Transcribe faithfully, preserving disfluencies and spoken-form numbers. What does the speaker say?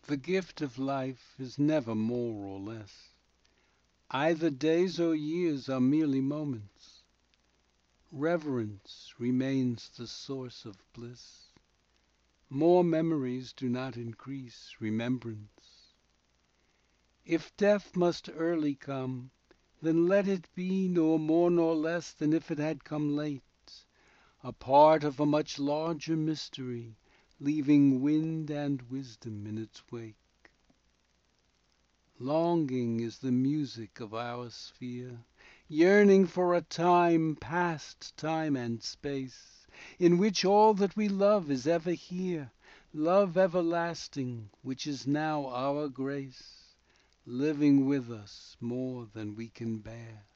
The gift of life is never more or less. Either days or years are merely moments. Reverence remains the source of bliss. More memories do not increase remembrance. If death must early come, then let it be nor more nor less than if it had come late, a part of a much larger mystery, leaving wind and wisdom in its wake. Longing is the music of our sphere, yearning for a time past time and space, in which all that we love is ever here, love everlasting, which is now our grace, living with us more than we can bear.